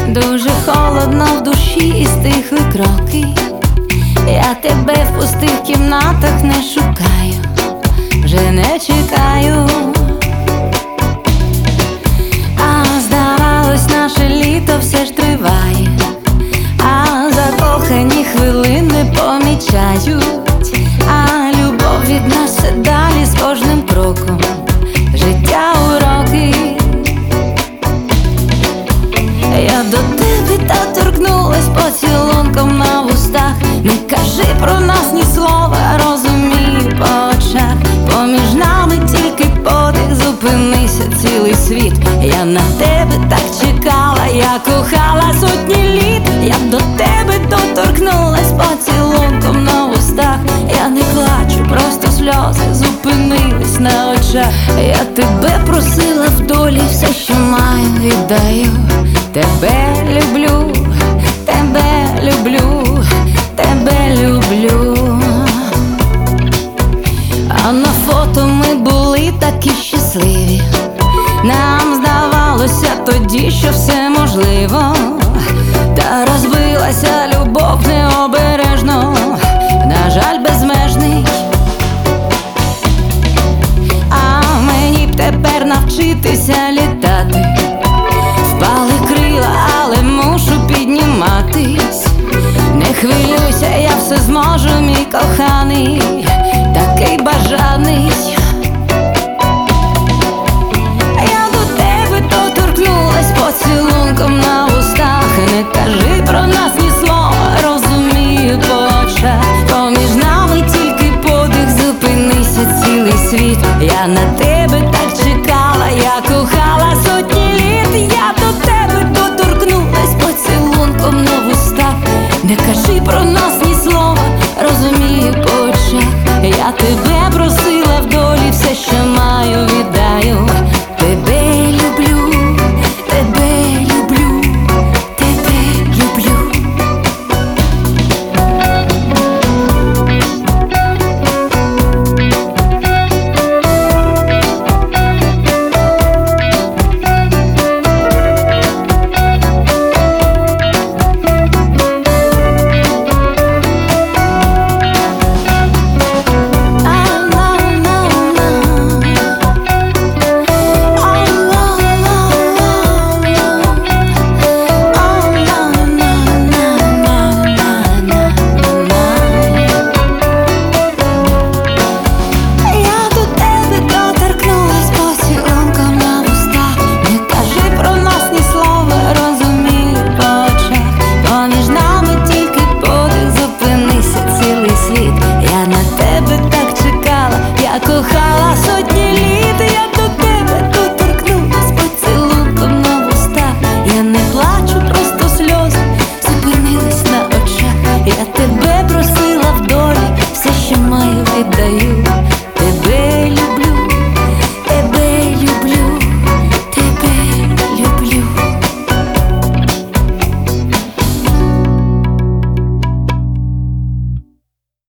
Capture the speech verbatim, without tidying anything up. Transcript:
Дуже холодно в душі і стихли кроки. Я тебе в пустих кімнатах не шукаю, вже не чекаю. А здавалось, наше літо все ж триває, а закохані хвилини помічають, а любов від нас все далі з кожним кроком. Життя уроки. Я до тебе так торкнулась поцілунком на вустах. Не кажи про нас ні слова, розумію по очах. Поміж нами тільки подих, зупинися цілий світ. Я на тебе так чекала, я кохала сотні літ. Я до тебе доторкнулась поцілунком на вустах. Я не плачу, просто сльози зупинились на очах. Я тебе просила в долі, все, що маю, віддаю. Тебе люблю, тебе люблю, тебе люблю. А на фото ми були такі щасливі. Нам здавалося тоді, що все можливо.